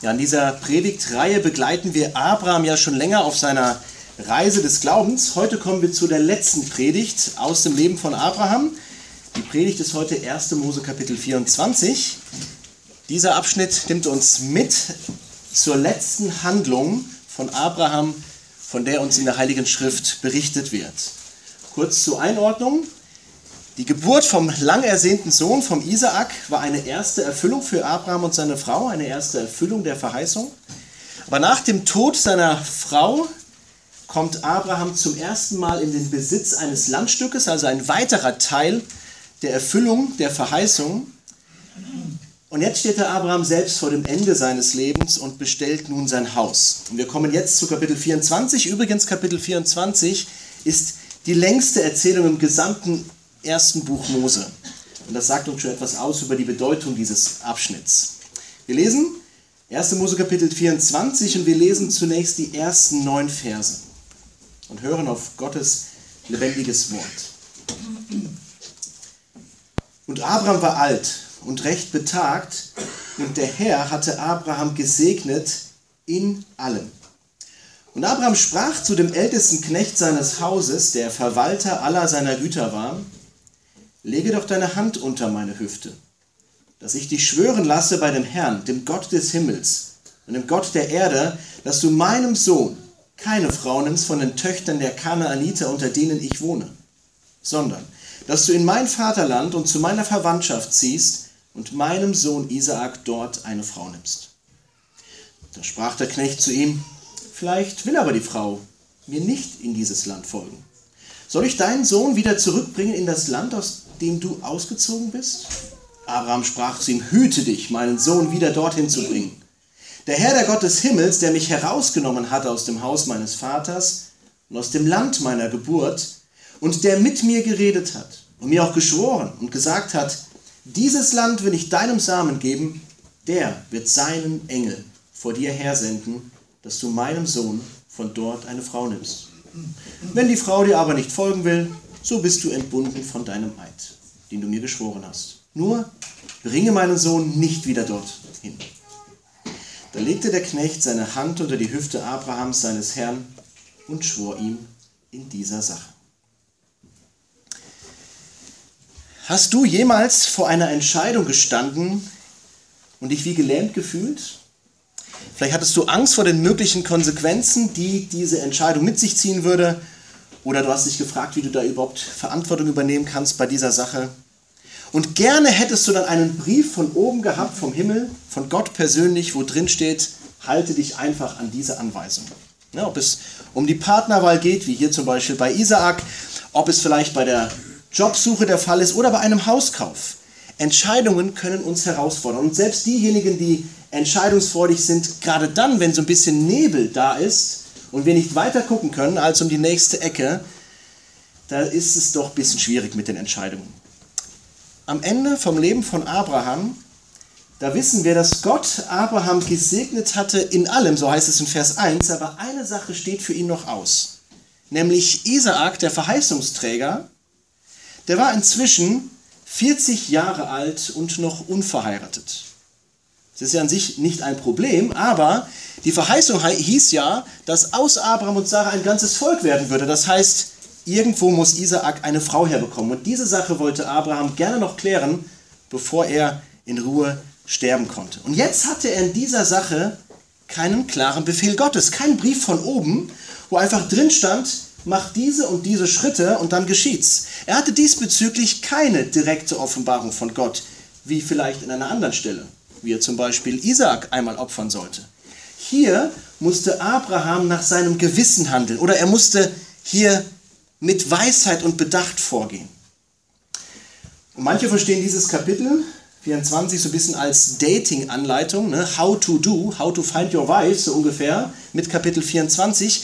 Ja, in dieser Predigtreihe begleiten wir Abraham ja schon länger auf seiner Reise des Glaubens. Heute kommen wir zu der letzten Predigt aus dem Leben von Abraham. Die Predigt ist heute 1. Mose Kapitel 24. Dieser Abschnitt nimmt uns mit zur letzten Handlung von Abraham, von der uns in der Heiligen Schrift berichtet wird. Kurz zur Einordnung. Die Geburt vom lang ersehnten Sohn, vom Isaak, war eine erste Erfüllung für Abraham und seine Frau, eine erste Erfüllung der Verheißung. Aber nach dem Tod seiner Frau kommt Abraham zum ersten Mal in den Besitz eines Landstückes, also ein weiterer Teil der Erfüllung der Verheißung. Und jetzt steht der Abraham selbst vor dem Ende seines Lebens und bestellt nun sein Haus. Und wir kommen jetzt zu Kapitel 24. Übrigens, Kapitel 24 ist die längste Erzählung im gesamten ersten Buch Mose. Und das sagt uns schon etwas aus über die Bedeutung dieses Abschnitts. Wir lesen 1. Mose Kapitel 24 und wir lesen zunächst die ersten 9 Verse und hören auf Gottes lebendiges Wort. Und Abraham war alt und recht betagt, und der Herr hatte Abraham gesegnet in allem. Und Abraham sprach zu dem ältesten Knecht seines Hauses, der Verwalter aller seiner Güter war: Lege doch deine Hand unter meine Hüfte, dass ich dich schwören lasse bei dem Herrn, dem Gott des Himmels und dem Gott der Erde, dass du meinem Sohn keine Frau nimmst von den Töchtern der Kanaaniter, unter denen ich wohne, sondern dass du in mein Vaterland und zu meiner Verwandtschaft ziehst und meinem Sohn Isaak dort eine Frau nimmst. Da sprach der Knecht zu ihm: Vielleicht will aber die Frau mir nicht in dieses Land folgen. Soll ich deinen Sohn wieder zurückbringen in das Land, aus dem du ausgezogen bist? Abraham sprach zu ihm: Hüte dich, meinen Sohn wieder dorthin zu bringen. Der Herr, der Gott des Himmels, der mich herausgenommen hat aus dem Haus meines Vaters und aus dem Land meiner Geburt und der mit mir geredet hat und mir auch geschworen und gesagt hat: Dieses Land will ich deinem Samen geben, der wird seinen Engel vor dir hersenden, dass du meinem Sohn von dort eine Frau nimmst. Wenn die Frau dir aber nicht folgen will, so bist du entbunden von deinem Eid, den du mir geschworen hast. Nur bringe meinen Sohn nicht wieder dorthin. Da legte der Knecht seine Hand unter die Hüfte Abrahams, seines Herrn, und schwor ihm in dieser Sache. Hast du jemals vor einer Entscheidung gestanden und dich wie gelähmt gefühlt? Vielleicht hattest du Angst vor den möglichen Konsequenzen, die diese Entscheidung mit sich ziehen würde. Oder du hast dich gefragt, wie du da überhaupt Verantwortung übernehmen kannst bei dieser Sache. Und gerne hättest du dann einen Brief von oben gehabt, vom Himmel, von Gott persönlich, wo drin steht: Halte dich einfach an diese Anweisung. Ja, ob es um die Partnerwahl geht, wie hier zum Beispiel bei Isaak, ob es vielleicht bei der Jobsuche der Fall ist oder bei einem Hauskauf. Entscheidungen können uns herausfordern. Und selbst diejenigen, die entscheidungsfreudig sind, gerade dann, wenn so ein bisschen Nebel da ist und wir nicht weiter gucken können als um die nächste Ecke, da ist es doch ein bisschen schwierig mit den Entscheidungen. Am Ende vom Leben von Abraham, da wissen wir, dass Gott Abraham gesegnet hatte in allem, so heißt es in Vers 1, aber eine Sache steht für ihn noch aus, nämlich Isaak, der Verheißungsträger, der war inzwischen 40 Jahre alt und noch unverheiratet. Das ist ja an sich nicht ein Problem, aber die Verheißung hieß ja, dass aus Abraham und Sarah ein ganzes Volk werden würde. Das heißt, irgendwo muss Isaak eine Frau herbekommen. Und diese Sache wollte Abraham gerne noch klären, bevor er in Ruhe sterben konnte. Und jetzt hatte er in dieser Sache keinen klaren Befehl Gottes, keinen Brief von oben, wo einfach drin stand: Mach diese und diese Schritte und dann geschieht's. Er hatte diesbezüglich keine direkte Offenbarung von Gott, wie vielleicht an einer anderen Stelle, wie er zum Beispiel Isaak einmal opfern sollte. Hier musste Abraham nach seinem Gewissen handeln oder er musste hier mit Weisheit und Bedacht vorgehen. Und manche verstehen dieses Kapitel 24 so ein bisschen als Dating-Anleitung, ne? How to do, how to find your wife, so ungefähr, mit Kapitel 24.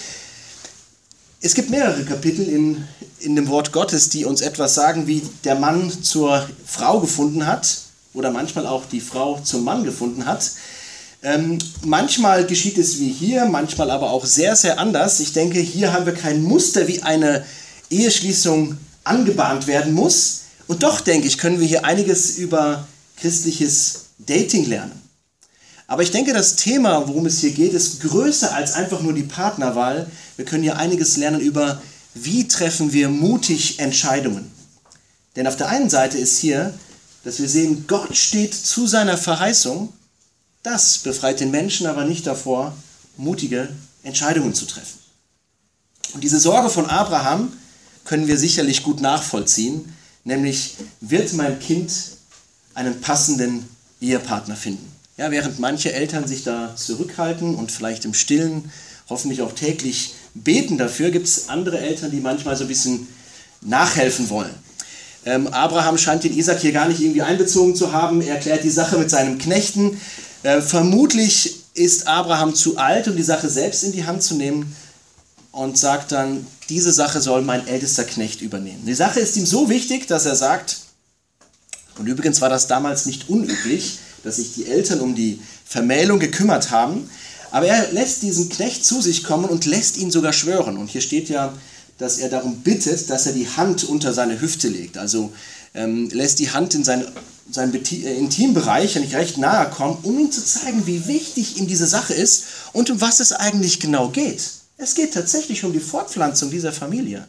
Es gibt mehrere Kapitel in dem Wort Gottes, die uns etwas sagen, wie der Mann zur Frau gefunden hat oder manchmal auch die Frau zum Mann gefunden hat. Manchmal geschieht es wie hier, manchmal aber auch sehr, sehr anders. Ich denke, hier haben wir kein Muster, wie eine Eheschließung angebahnt werden muss. Und doch, denke ich, können wir hier einiges über christliches Dating lernen. Aber ich denke, das Thema, worum es hier geht, ist größer als einfach nur die Partnerwahl. Wir können hier einiges lernen über, wie treffen wir mutig Entscheidungen. Denn auf der einen Seite ist hier, dass wir sehen, Gott steht zu seiner Verheißung. Das befreit den Menschen aber nicht davor, mutige Entscheidungen zu treffen. Und diese Sorge von Abraham können wir sicherlich gut nachvollziehen, nämlich wird mein Kind einen passenden Ehepartner finden. Ja, während manche Eltern sich da zurückhalten und vielleicht im Stillen hoffentlich auch täglich beten dafür, gibt es andere Eltern, die manchmal so ein bisschen nachhelfen wollen. Abraham scheint den Isaac hier gar nicht irgendwie einbezogen zu haben. Er klärt die Sache mit seinem Knechten. Vermutlich ist Abraham zu alt, um die Sache selbst in die Hand zu nehmen und sagt dann, diese Sache soll mein ältester Knecht übernehmen. Die Sache ist ihm so wichtig, dass er sagt, und übrigens war das damals nicht unüblich, dass sich die Eltern um die Vermählung gekümmert haben, aber er lässt diesen Knecht zu sich kommen und lässt ihn sogar schwören. Und hier steht ja, dass er darum bittet, dass er die Hand unter seine Hüfte legt. Also lässt die Hand in seinen Intimbereich eigentlich recht nahe kommen, um ihm zu zeigen, wie wichtig ihm diese Sache ist und um was es eigentlich genau geht. Es geht tatsächlich um die Fortpflanzung dieser Familie.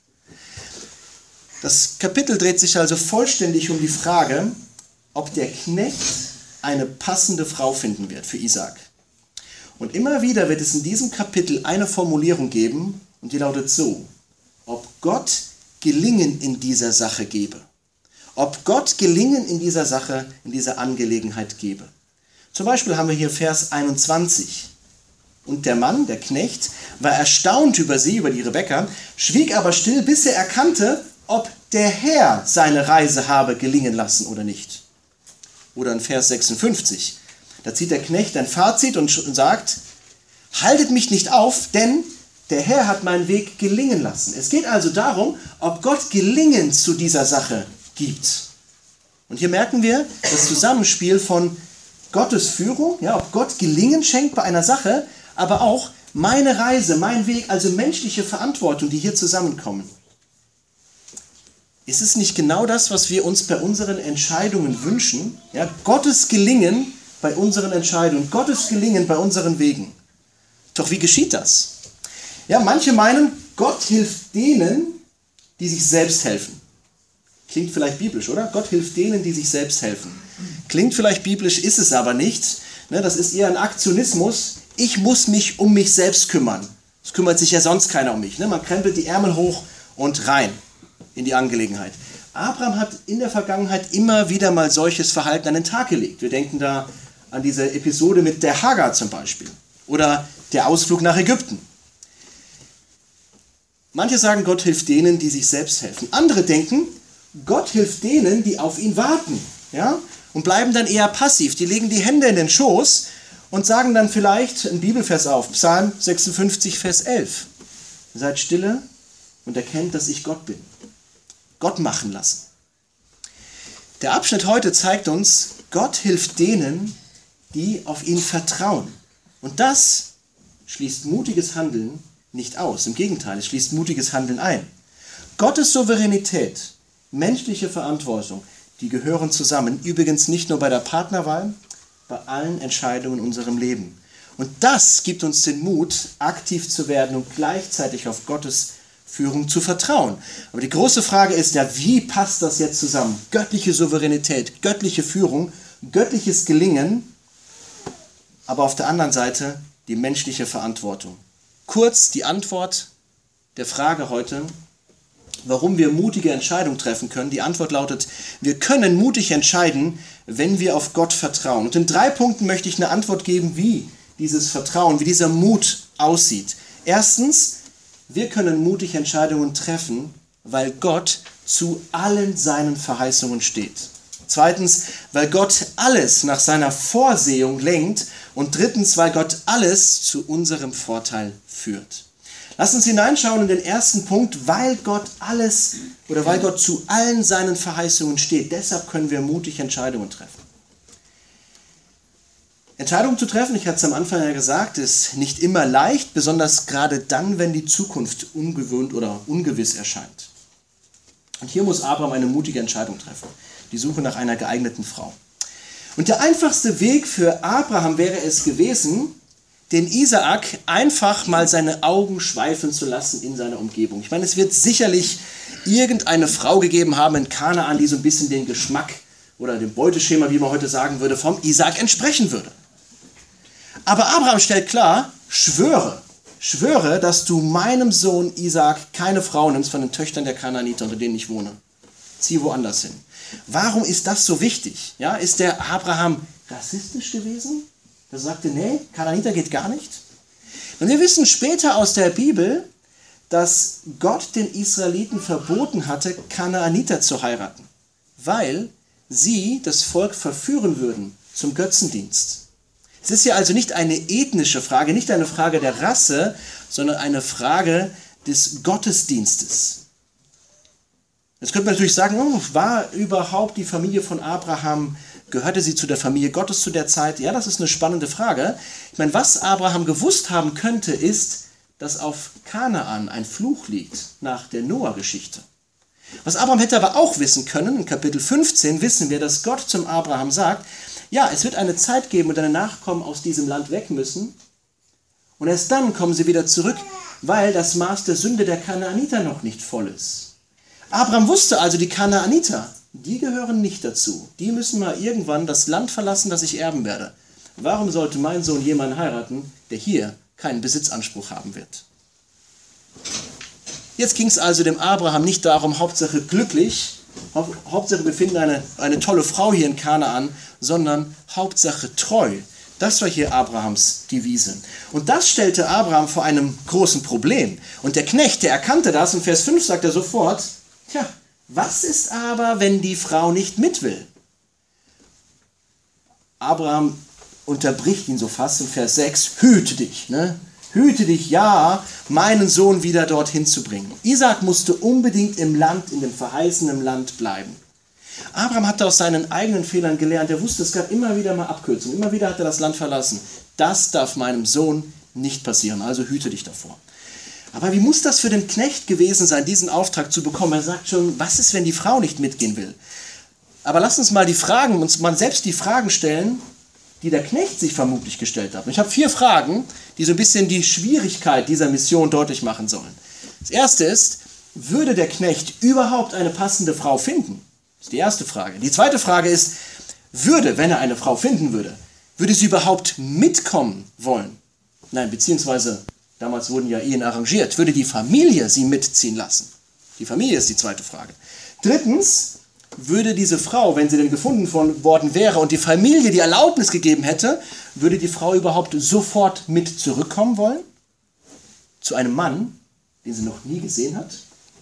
Das Kapitel dreht sich also vollständig um die Frage, ob der Knecht eine passende Frau finden wird für Isaak. Und immer wieder wird es in diesem Kapitel eine Formulierung geben, und die lautet so: Ob Gott Gelingen in dieser Sache gebe. Ob Gott Gelingen in dieser Sache, in dieser Angelegenheit gebe. Zum Beispiel haben wir hier Vers 21. Und der Mann, der Knecht, war erstaunt über sie, über die Rebekka, schwieg aber still, bis er erkannte, ob der Herr seine Reise habe gelingen lassen oder nicht. Oder in Vers 56. Da zieht der Knecht ein Fazit und sagt, haltet mich nicht auf, denn der Herr hat meinen Weg gelingen lassen. Es geht also darum, ob Gott Gelingen zu dieser Sache gibt. Und hier merken wir das Zusammenspiel von Gottes Führung, ja, ob Gott Gelingen schenkt bei einer Sache, aber auch meine Reise, mein Weg, also menschliche Verantwortung, die hier zusammenkommen. Ist es nicht genau das, was wir uns bei unseren Entscheidungen wünschen? Ja, Gottes Gelingen bei unseren Entscheidungen, Gottes Gelingen bei unseren Wegen. Doch wie geschieht das? Ja, manche meinen, Gott hilft denen, die sich selbst helfen. Klingt vielleicht biblisch, oder? Gott hilft denen, die sich selbst helfen. Klingt vielleicht biblisch, ist es aber nicht. Das ist eher ein Aktionismus. Ich muss mich um mich selbst kümmern. Es kümmert sich ja sonst keiner um mich. Man krempelt die Ärmel hoch und rein in die Angelegenheit. Abraham hat in der Vergangenheit immer wieder mal solches Verhalten an den Tag gelegt. Wir denken da an diese Episode mit der Hagar zum Beispiel. Oder der Ausflug nach Ägypten. Manche sagen, Gott hilft denen, die sich selbst helfen. Andere denken, Gott hilft denen, die auf ihn warten. Ja? Und bleiben dann eher passiv. Die legen die Hände in den Schoß und sagen dann vielleicht einen Bibelvers auf. Psalm 56, Vers 11. Seid stille und erkennt, dass ich Gott bin. Gott machen lassen. Der Abschnitt heute zeigt uns, Gott hilft denen, die auf ihn vertrauen. Und das schließt mutiges Handeln nicht aus. Im Gegenteil, es schließt mutiges Handeln ein. Gottes Souveränität, menschliche Verantwortung, die gehören zusammen. Übrigens nicht nur bei der Partnerwahl, bei allen Entscheidungen in unserem Leben. Und das gibt uns den Mut, aktiv zu werden und gleichzeitig auf Gottes Führung zu vertrauen. Aber die große Frage ist ja, wie passt das jetzt zusammen? Göttliche Souveränität, göttliche Führung, göttliches Gelingen, aber auf der anderen Seite die menschliche Verantwortung. Kurz die Antwort der Frage heute, warum wir mutige Entscheidungen treffen können. Die Antwort lautet, wir können mutig entscheiden, wenn wir auf Gott vertrauen. Und in 3 Punkten möchte ich eine Antwort geben, wie dieses Vertrauen, wie dieser Mut aussieht. Erstens, wir können mutig Entscheidungen treffen, weil Gott zu allen seinen Verheißungen steht. Zweitens, weil Gott alles nach seiner Vorsehung lenkt. Und drittens, weil Gott alles zu unserem Vorteil führt. Lass uns hineinschauen in den ersten Punkt, weil Gott alles oder weil Gott zu allen seinen Verheißungen steht. Deshalb können wir mutig Entscheidungen treffen. Entscheidungen zu treffen, ich hatte es am Anfang ja gesagt, ist nicht immer leicht, besonders gerade dann, wenn die Zukunft ungewöhnt oder ungewiss erscheint. Und hier muss Abraham eine mutige Entscheidung treffen, die Suche nach einer geeigneten Frau. Und der einfachste Weg für Abraham wäre es gewesen, den Isaak einfach mal seine Augen schweifen zu lassen in seiner Umgebung. Ich meine, es wird sicherlich irgendeine Frau gegeben haben in Kanaan, die so ein bisschen den Geschmack oder dem Beuteschema, wie man heute sagen würde, vom Isaak entsprechen würde. Aber Abraham stellt klar, schwöre, dass du meinem Sohn Isaak keine Frau nimmst von den Töchtern der Kanaaniter, unter denen ich wohne. Zieh woanders hin. Warum ist das so wichtig? Ja, ist der Abraham rassistisch gewesen? Er sagte, nee, Kanaaniter geht gar nicht. Und wir wissen später aus der Bibel, dass Gott den Israeliten verboten hatte, Kanaaniter zu heiraten, weil sie das Volk verführen würden zum Götzendienst. Es ist ja also nicht eine ethnische Frage, nicht eine Frage der Rasse, sondern eine Frage des Gottesdienstes. Jetzt könnte man natürlich sagen, war überhaupt die Familie von Abraham, gehörte sie zu der Familie Gottes zu der Zeit? Ja, das ist eine spannende Frage. Ich meine, was Abraham gewusst haben könnte, ist, dass auf Kanaan ein Fluch liegt nach der Noah-Geschichte. Was Abraham hätte aber auch wissen können, in Kapitel 15 wissen wir, dass Gott zum Abraham sagt, ja, es wird eine Zeit geben, wo deine Nachkommen aus diesem Land weg müssen und erst dann kommen sie wieder zurück, weil das Maß der Sünde der Kanaaniter noch nicht voll ist. Abraham wusste also, die Kanaaniter, die gehören nicht dazu. Die müssen mal irgendwann das Land verlassen, das ich erben werde. Warum sollte mein Sohn jemanden heiraten, der hier keinen Besitzanspruch haben wird? Jetzt ging es also dem Abraham nicht darum, Hauptsache glücklich, Hauptsache wir finden eine tolle Frau hier in Kanaan, sondern Hauptsache treu. Das war hier Abrahams Devise. Und das stellte Abraham vor einem großen Problem. Und der Knecht, der erkannte das, und Vers 5 sagt er sofort, tja, was ist aber, wenn die Frau nicht mit will? Abraham unterbricht ihn so fast in Vers 6, hüte dich, ne? Hüte dich, ja, meinen Sohn wieder dorthin zu bringen. Isaak musste unbedingt im Land, in dem verheißenen Land bleiben. Abraham hatte aus seinen eigenen Fehlern gelernt, er wusste, es gab immer wieder mal Abkürzungen, immer wieder hat er das Land verlassen. Das darf meinem Sohn nicht passieren, also hüte dich davor. Aber wie muss das für den Knecht gewesen sein, diesen Auftrag zu bekommen? Er sagt schon, was ist, wenn die Frau nicht mitgehen will? Aber lass uns mal uns mal selbst die Fragen stellen, die der Knecht sich vermutlich gestellt hat. Und ich habe 4 Fragen, die so ein bisschen die Schwierigkeit dieser Mission deutlich machen sollen. Das erste ist, würde der Knecht überhaupt eine passende Frau finden? Das ist die erste Frage. Die zweite Frage ist, wenn er eine Frau finden würde, würde sie überhaupt mitkommen wollen? Nein, beziehungsweise, damals wurden ja Ehen arrangiert, würde die Familie sie mitziehen lassen? Die Familie ist die zweite Frage. Drittens, würde diese Frau, wenn sie denn gefunden worden wäre und die Familie die Erlaubnis gegeben hätte, würde die Frau überhaupt sofort mit zurückkommen wollen? Zu einem Mann, den sie noch nie gesehen hat?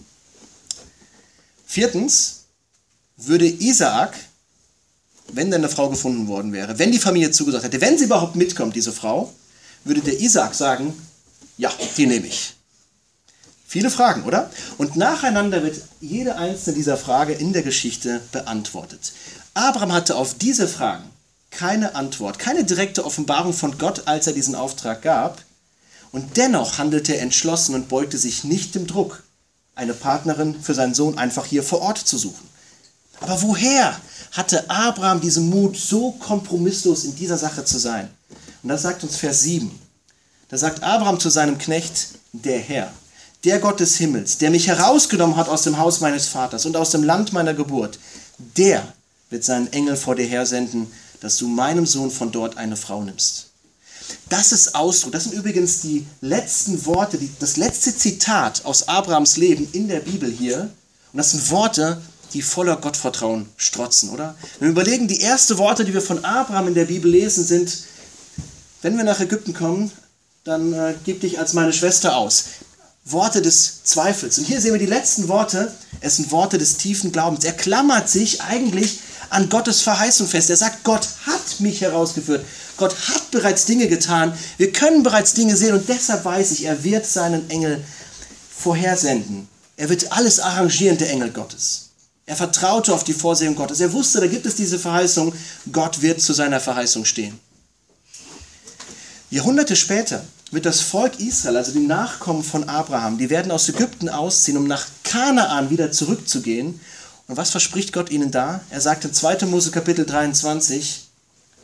Viertens, würde Isaak, wenn denn eine Frau gefunden worden wäre, wenn die Familie zugesagt hätte, wenn sie überhaupt mitkommt, diese Frau, würde der Isaak sagen, ja, die nehme ich. Viele Fragen, oder? Und nacheinander wird jede einzelne dieser Fragen in der Geschichte beantwortet. Abraham hatte auf diese Fragen keine Antwort, keine direkte Offenbarung von Gott, als er diesen Auftrag gab. Und dennoch handelte er entschlossen und beugte sich nicht dem Druck, eine Partnerin für seinen Sohn einfach hier vor Ort zu suchen. Aber woher hatte Abraham diesen Mut, so kompromisslos in dieser Sache zu sein? Und das sagt uns Vers 7. Da sagt Abraham zu seinem Knecht, der Herr, der Gott des Himmels, der mich herausgenommen hat aus dem Haus meines Vaters und aus dem Land meiner Geburt, der wird seinen Engel vor dir hersenden, dass du meinem Sohn von dort eine Frau nimmst. Das ist Ausdruck, das sind übrigens die letzten Worte, das letzte Zitat aus Abrahams Leben in der Bibel hier. Und das sind Worte, die voller Gottvertrauen strotzen, oder? Wenn wir überlegen, die ersten Worte, die wir von Abraham in der Bibel lesen, sind, wenn wir nach Ägypten kommen, dann gib dich als meine Schwester aus. Worte des Zweifels. Und hier sehen wir die letzten Worte, es sind Worte des tiefen Glaubens. Er klammert sich eigentlich an Gottes Verheißung fest. Er sagt, Gott hat mich herausgeführt. Gott hat bereits Dinge getan. Wir können bereits Dinge sehen und deshalb weiß ich, er wird seinen Engel vorhersenden. Er wird alles arrangieren, der Engel Gottes. Er vertraute auf die Vorsehung Gottes. Er wusste, da gibt es diese Verheißung, Gott wird zu seiner Verheißung stehen. Jahrhunderte später wird das Volk Israel, also die Nachkommen von Abraham, die werden aus Ägypten ausziehen, um nach Kanaan wieder zurückzugehen. Und was verspricht Gott ihnen da? Er sagt in 2. Mose Kapitel 23,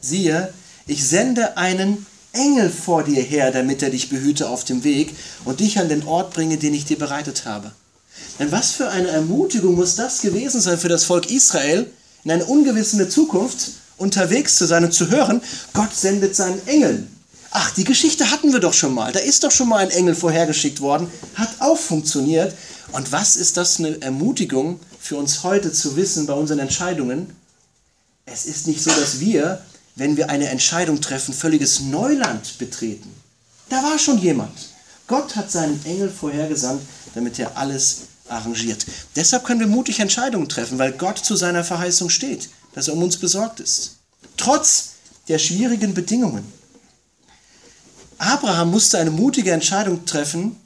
siehe, ich sende einen Engel vor dir her, damit er dich behüte auf dem Weg und dich an den Ort bringe, den ich dir bereitet habe. Denn was für eine Ermutigung muss das gewesen sein für das Volk Israel, in eine ungewisse Zukunft unterwegs zu sein und zu hören, Gott sendet seinen Engel. Ach, die Geschichte hatten wir doch schon mal. Da ist doch schon mal ein Engel vorhergeschickt worden. Hat auch funktioniert. Und was ist das eine Ermutigung für uns heute zu wissen bei unseren Entscheidungen? Es ist nicht so, dass wir, wenn wir eine Entscheidung treffen, völliges Neuland betreten. Da war schon jemand. Gott hat seinen Engel vorhergesandt, damit er alles arrangiert. Deshalb können wir mutig Entscheidungen treffen, weil Gott zu seiner Verheißung steht, dass er um uns besorgt ist. Trotz der schwierigen Bedingungen. Abraham musste eine mutige Entscheidung treffen.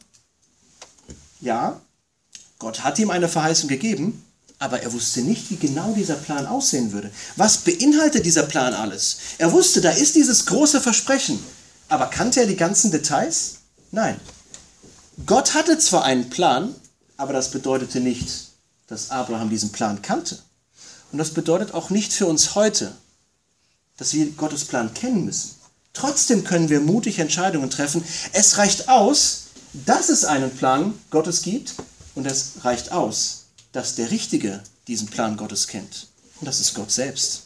Ja, Gott hat ihm eine Verheißung gegeben, aber er wusste nicht, wie genau dieser Plan aussehen würde. Was beinhaltet dieser Plan alles? Er wusste, da ist dieses große Versprechen, aber kannte er die ganzen Details? Nein. Gott hatte zwar einen Plan, aber das bedeutete nicht, dass Abraham diesen Plan kannte. Und das bedeutet auch nicht für uns heute, dass wir Gottes Plan kennen müssen. Trotzdem können wir mutig Entscheidungen treffen. Es reicht aus, dass es einen Plan Gottes gibt und es reicht aus, dass der Richtige diesen Plan Gottes kennt. Und das ist Gott selbst.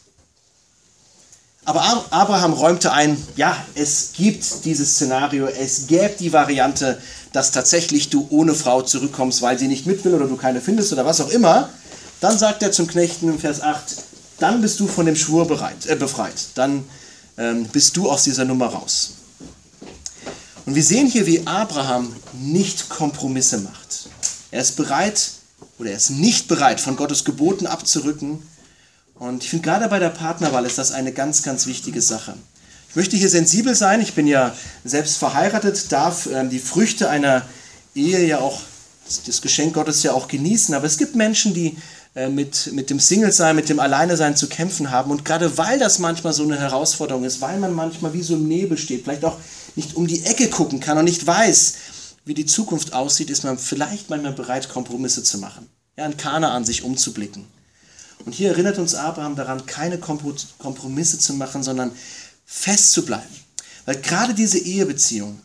Aber Abraham räumte ein, ja, es gibt dieses Szenario, es gäbe die Variante, dass tatsächlich du ohne Frau zurückkommst, weil sie nicht mit will oder du keine findest oder was auch immer. Dann sagt er zum Knechten in Vers 8, dann bist du von dem Schwur befreit. Dann bist du aus dieser Nummer raus. Und wir sehen hier, wie Abraham nicht Kompromisse macht. Er ist bereit oder er ist nicht bereit, von Gottes Geboten abzurücken. Und ich finde, gerade bei der Partnerwahl ist das eine ganz, ganz wichtige Sache. Ich möchte hier sensibel sein. Ich bin ja selbst verheiratet, darf die Früchte einer Ehe ja auch, das Geschenk Gottes ja auch genießen. Aber es gibt Menschen, die mit dem Single-Sein, mit dem Alleine-Sein zu kämpfen haben. Und gerade weil das manchmal so eine Herausforderung ist, weil man manchmal wie so im Nebel steht, vielleicht auch nicht um die Ecke gucken kann und nicht weiß, wie die Zukunft aussieht, ist man vielleicht manchmal bereit, Kompromisse zu machen. Ja, in Kanaan sich umzublicken. Und hier erinnert uns Abraham daran, keine Kompromisse zu machen, sondern fest zu bleiben. Weil gerade diese Ehebeziehung,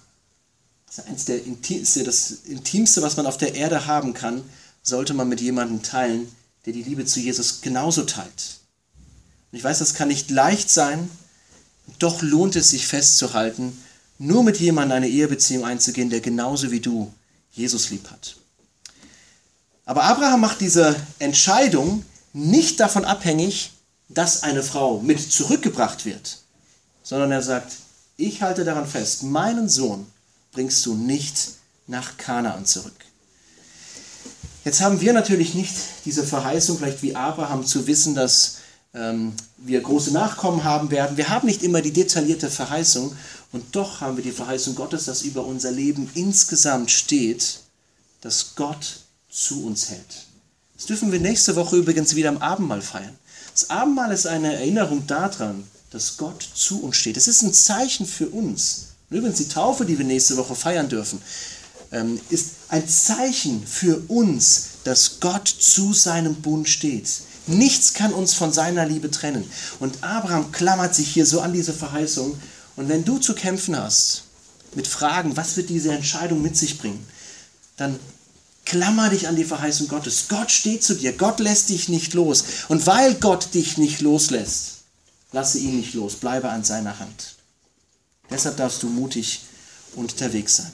das Intimste, was man auf der Erde haben kann, sollte man mit jemandem teilen, der die Liebe zu Jesus genauso teilt. Und ich weiß, das kann nicht leicht sein, doch lohnt es sich festzuhalten, nur mit jemandem eine Ehebeziehung einzugehen, der genauso wie du Jesus lieb hat. Aber Abraham macht diese Entscheidung nicht davon abhängig, dass eine Frau mit zurückgebracht wird, sondern er sagt, ich halte daran fest, meinen Sohn bringst du nicht nach Kanaan zurück. Jetzt haben wir natürlich nicht diese Verheißung, vielleicht wie Abraham, zu wissen, dass wir große Nachkommen haben werden. Wir haben nicht immer die detaillierte Verheißung und doch haben wir die Verheißung Gottes, dass über unser Leben insgesamt steht, dass Gott zu uns hält. Das dürfen wir nächste Woche übrigens wieder am Abendmahl feiern. Das Abendmahl ist eine Erinnerung daran, dass Gott zu uns steht. Es ist ein Zeichen für uns. Und übrigens die Taufe, die wir nächste Woche feiern dürfen, ist ein Zeichen für uns, dass Gott zu seinem Bund steht. Nichts kann uns von seiner Liebe trennen. Und Abraham klammert sich hier so an diese Verheißung. Und wenn du zu kämpfen hast mit Fragen, was wird diese Entscheidung mit sich bringen, dann klammer dich an die Verheißung Gottes. Gott steht zu dir. Gott lässt dich nicht los. Und weil Gott dich nicht loslässt, lasse ihn nicht los. Bleibe an seiner Hand. Deshalb darfst du mutig unterwegs sein.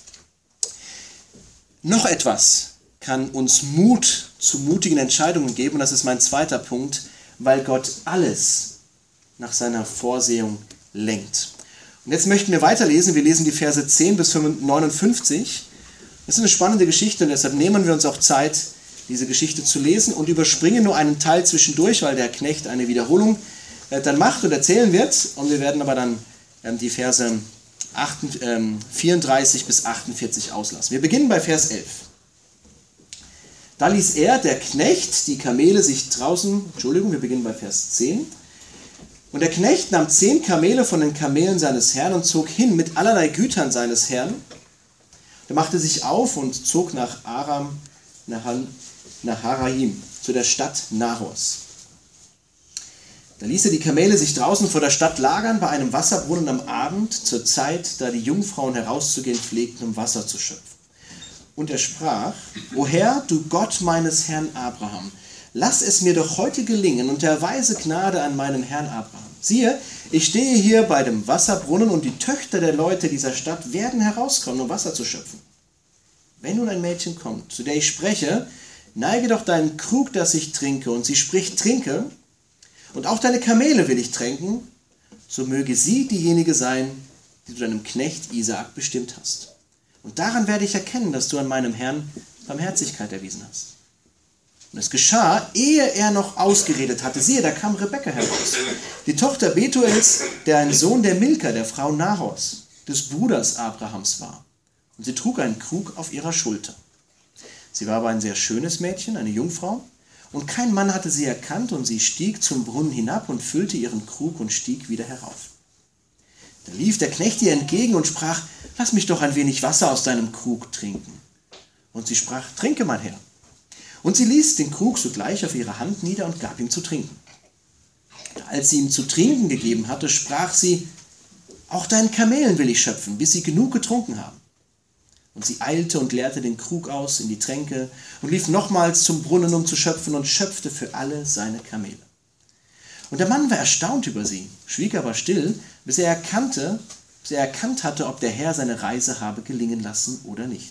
Noch etwas kann uns Mut zu mutigen Entscheidungen geben. Und das ist mein zweiter Punkt, weil Gott alles nach seiner Vorsehung lenkt. Und jetzt möchten wir weiterlesen. Wir lesen die Verse 10 bis 59. Das ist eine spannende Geschichte und deshalb nehmen wir uns auch Zeit, diese Geschichte zu lesen und überspringen nur einen Teil zwischendurch, weil der Knecht eine Wiederholung dann macht und erzählen wird. Und wir werden aber dann die Verse 34 bis 48 auslassen. Wir beginnen bei Vers 11. Da ließ er, der Knecht, die Kamele sich draußen, wir beginnen bei Vers 10. Und der Knecht nahm 10 Kamele von den Kamelen seines Herrn und zog hin mit allerlei Gütern seines Herrn. Er machte sich auf und zog nach Aram, nach Naharaim, zu der Stadt Nahors. Da ließ er die Kamele sich draußen vor der Stadt lagern, bei einem Wasserbrunnen am Abend, zur Zeit, da die Jungfrauen herauszugehen pflegten, um Wasser zu schöpfen. Und er sprach: O Herr, du Gott meines Herrn Abraham, lass es mir doch heute gelingen und erweise Gnade an meinem Herrn Abraham. Siehe, ich stehe hier bei dem Wasserbrunnen und die Töchter der Leute dieser Stadt werden herauskommen, um Wasser zu schöpfen. Wenn nun ein Mädchen kommt, zu der ich spreche, neige doch deinen Krug, dass ich trinke, und sie spricht, trinke, und auch deine Kamele will ich tränken, so möge sie diejenige sein, die du deinem Knecht Isaak bestimmt hast. Und daran werde ich erkennen, dass du an meinem Herrn Barmherzigkeit erwiesen hast. Und es geschah, ehe er noch ausgeredet hatte. Siehe, da kam Rebekka heraus, die Tochter Betuels, der ein Sohn der Milka, der Frau Nahors, des Bruders Abrahams war. Und sie trug einen Krug auf ihrer Schulter. Sie war aber ein sehr schönes Mädchen, eine Jungfrau, und kein Mann hatte sie erkannt, und sie stieg zum Brunnen hinab und füllte ihren Krug und stieg wieder herauf. Da lief der Knecht ihr entgegen und sprach: Lass mich doch ein wenig Wasser aus deinem Krug trinken. Und sie sprach: Trinke, mein Herr. Und sie ließ den Krug sogleich auf ihre Hand nieder und gab ihm zu trinken. Als sie ihm zu trinken gegeben hatte, sprach sie: Auch deinen Kamelen will ich schöpfen, bis sie genug getrunken haben. Und sie eilte und leerte den Krug aus in die Tränke und lief nochmals zum Brunnen, um zu schöpfen, und schöpfte für alle seine Kamele. Und der Mann war erstaunt über sie, schwieg aber still, bis er erkannt hatte, ob der Herr seine Reise habe gelingen lassen oder nicht.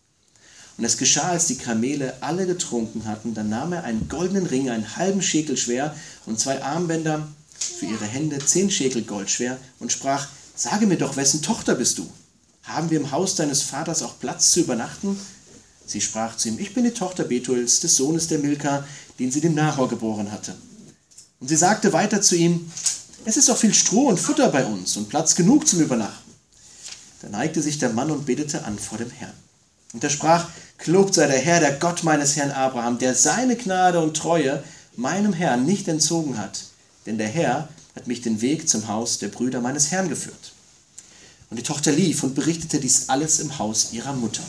Und es geschah, als die Kamele alle getrunken hatten, dann nahm er einen goldenen Ring, einen halben Schekel schwer, und 2 Armbänder für ihre Hände, 10 Schekel Gold schwer, und sprach: Sage mir doch, wessen Tochter bist du? Haben wir im Haus deines Vaters auch Platz zu übernachten? Sie sprach zu ihm: Ich bin die Tochter Betuels, des Sohnes der Milka, den sie dem Nahor geboren hatte. Und sie sagte weiter zu ihm: Es ist auch viel Stroh und Futter bei uns und Platz genug zum Übernachten. Da neigte sich der Mann und betete an vor dem Herrn. Und er sprach: Gelobt sei der Herr, der Gott meines Herrn Abraham, der seine Gnade und Treue meinem Herrn nicht entzogen hat. Denn der Herr hat mich den Weg zum Haus der Brüder meines Herrn geführt. Und die Tochter lief und berichtete dies alles im Haus ihrer Mutter.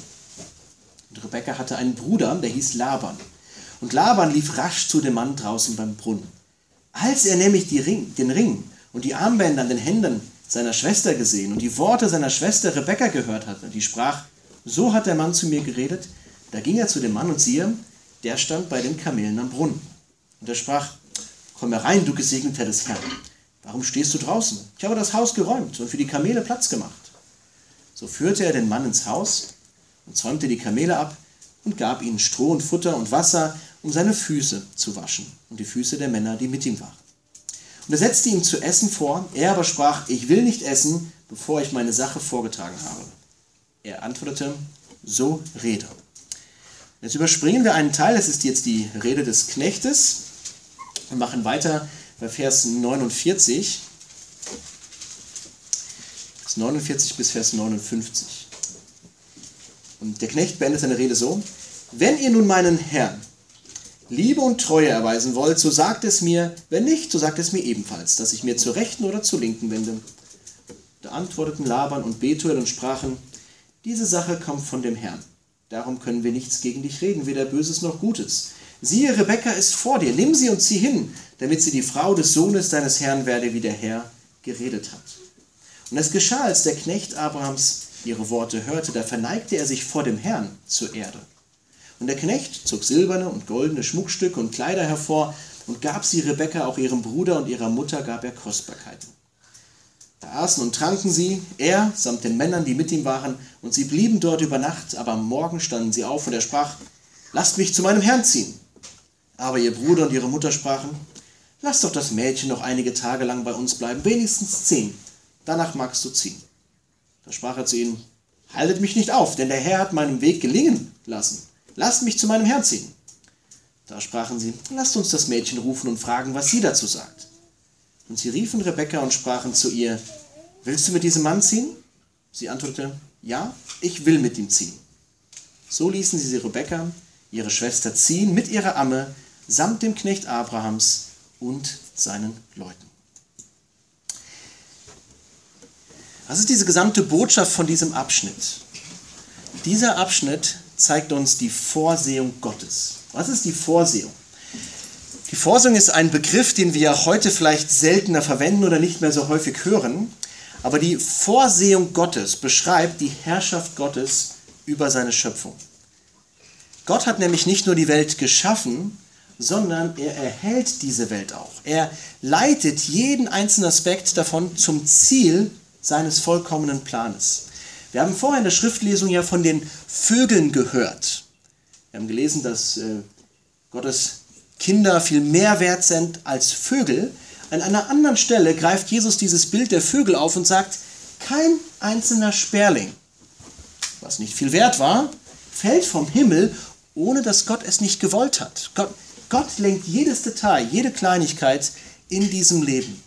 Und Rebekka hatte einen Bruder, der hieß Laban. Und Laban lief rasch zu dem Mann draußen beim Brunnen. Als er nämlich den Ring und die Armbänder an den Händen seiner Schwester gesehen und die Worte seiner Schwester Rebekka gehört hatte, die sprach: So hat der Mann zu mir geredet, da ging er zu dem Mann, und siehe, der stand bei den Kamelen am Brunnen. Und er sprach: Komm herein, du Gesegneter des Herrn. Warum stehst du draußen? Ich habe das Haus geräumt und für die Kamele Platz gemacht. So führte er den Mann ins Haus und zäumte die Kamele ab und gab ihnen Stroh und Futter und Wasser, um seine Füße zu waschen und die Füße der Männer, die mit ihm waren. Und er setzte ihm zu essen vor, er aber sprach: Ich will nicht essen, bevor ich meine Sache vorgetragen habe. Er antwortete: So rede. Jetzt überspringen wir einen Teil, das ist jetzt die Rede des Knechtes, und machen weiter bei Vers 49. Vers 49 bis Vers 59. Und der Knecht beendet seine Rede so: Wenn ihr nun meinen Herrn Liebe und Treue erweisen wollt, so sagt es mir, wenn nicht, so sagt es mir ebenfalls, dass ich mir zur Rechten oder zur Linken wende. Da antworteten Laban und Betuel und sprachen: Diese Sache kommt von dem Herrn. Darum können wir nichts gegen dich reden, weder Böses noch Gutes. Siehe, Rebekka ist vor dir, nimm sie und zieh hin, damit sie die Frau des Sohnes deines Herrn werde, wie der Herr geredet hat. Und es geschah, als der Knecht Abrahams ihre Worte hörte, da verneigte er sich vor dem Herrn zur Erde. Und der Knecht zog silberne und goldene Schmuckstücke und Kleider hervor und gab sie Rebekka, auch ihrem Bruder und ihrer Mutter gab er Kostbarkeiten. Da aßen und tranken sie, er samt den Männern, die mit ihm waren, und sie blieben dort über Nacht, aber am Morgen standen sie auf und er sprach: Lasst mich zu meinem Herrn ziehen. Aber ihr Bruder und ihre Mutter sprachen: Lass doch das Mädchen noch einige Tage lang bei uns bleiben, wenigstens 10. Danach magst du ziehen. Da sprach er zu ihnen: Haltet mich nicht auf, denn der Herr hat meinen Weg gelingen lassen. Lasst mich zu meinem Herrn ziehen. Da sprachen sie: Lasst uns das Mädchen rufen und fragen, was sie dazu sagt. Und sie riefen Rebekka und sprachen zu ihr: Willst du mit diesem Mann ziehen? Sie antwortete: Ja, ich will mit ihm ziehen. So ließen sie Rebekka, ihre Schwester, ziehen mit ihrer Amme, samt dem Knecht Abrahams und seinen Leuten. Was ist diese gesamte Botschaft von diesem Abschnitt? Dieser Abschnitt zeigt uns die Vorsehung Gottes. Was ist die Vorsehung? Die Vorsehung ist ein Begriff, den wir heute vielleicht seltener verwenden oder nicht mehr so häufig hören. Aber die Vorsehung Gottes beschreibt die Herrschaft Gottes über seine Schöpfung. Gott hat nämlich nicht nur die Welt geschaffen, sondern er erhält diese Welt auch. Er leitet jeden einzelnen Aspekt davon zum Ziel seines vollkommenen Planes. Wir haben vorher in der Schriftlesung ja von den Vögeln gehört. Wir haben gelesen, dass Gottes Kinder viel mehr wert sind als Vögel. An einer anderen Stelle greift Jesus dieses Bild der Vögel auf und sagt, kein einzelner Sperling, was nicht viel wert war, fällt vom Himmel, ohne dass Gott es nicht gewollt hat. Gott lenkt jedes Detail, jede Kleinigkeit in diesem Leben.